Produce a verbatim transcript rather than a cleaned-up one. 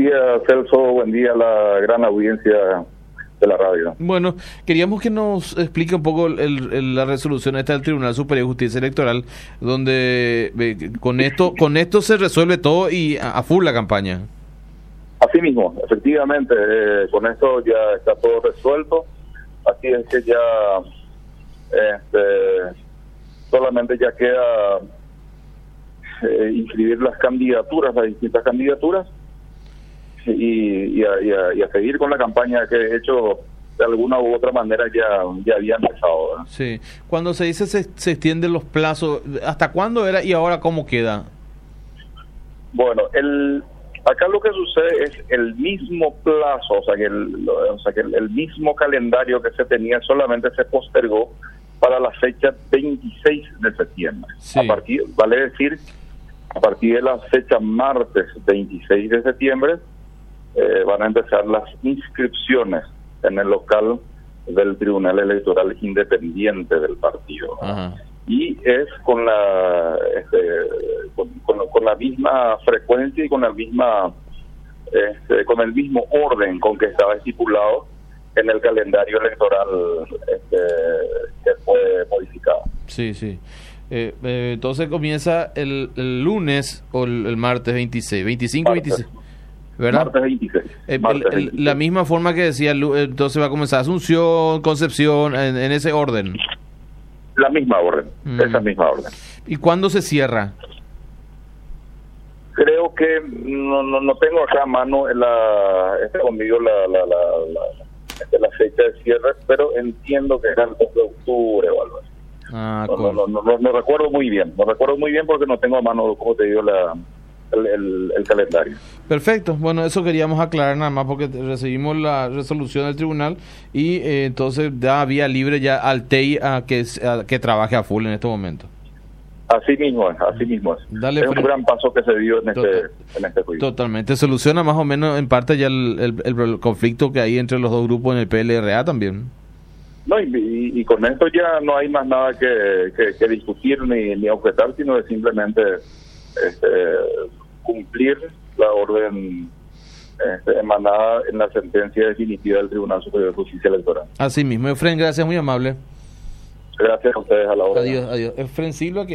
día, Celso, buen día a la gran audiencia de la radio. Bueno, queríamos que nos explique un poco el, el, la resolución esta del Tribunal Superior de Justicia Electoral, donde eh, con esto con esto se resuelve todo y a, a full la campaña. Así mismo, efectivamente, eh, con esto ya está todo resuelto, así es que ya este, solamente ya queda eh, inscribir las candidaturas, las distintas candidaturas, y, y, a, y, a, y a seguir con la campaña que he hecho de alguna u otra manera ya, ya había empezado, ¿verdad? Sí, cuando se dice se, se extienden los plazos, ¿hasta cuándo era y ahora cómo queda? Bueno, el... acá lo que sucede es el mismo plazo, o sea que el, o sea que el, el mismo calendario que se tenía solamente se postergó para la fecha veintiséis de septiembre. Sí. A partir, vale decir, a partir de la fecha martes veintiséis de septiembre eh, van a empezar las inscripciones en el local del Tribunal Electoral Independiente del partido. Ajá. Y es con la este, con, con, con la misma frecuencia y con la misma este, con el mismo orden con que estaba estipulado en el calendario electoral este, que fue modificado. Sí, sí. Eh, eh, entonces comienza el, el lunes o el, el martes veintiséis, veinticinco, Martes. veintiséis, ¿verdad? Martes veintiséis. Eh, Martes el, el, veintiséis. la misma forma que decía, entonces va a comenzar Asunción, Concepción, en, en ese orden. La misma orden, Mm. esa misma orden. ¿Y cuándo se cierra? Creo que no no, no tengo acá a mano la este conmigo la la, la, la, este, la fecha de cierre, pero entiendo que era el dos de octubre o algo así. Ah, No, con- no, no, no, no recuerdo muy bien, no recuerdo muy bien porque no tengo a mano, como te digo, la, el, el, el calendario. Perfecto, bueno, eso queríamos aclarar nada más porque recibimos la resolución del tribunal y eh, entonces da vía libre ya al T I a que, a que trabaje a full en este momento. Así mismo es, así mismo es. Dale, es un Fred. gran paso que se dio en este, Total. en este juicio. Totalmente, soluciona más o menos en parte ya el, el, el conflicto que hay entre los dos grupos en el P L R A también. No, y, y, y con esto ya no hay más nada que, que, que discutir ni, ni objetar, sino de simplemente este, cumplir la orden este, emanada en la sentencia definitiva del Tribunal Superior de Justicia Electoral. Así mismo, Efren, gracias, muy amable. Gracias a ustedes a la hora. Adiós, adiós. Efren Silva, que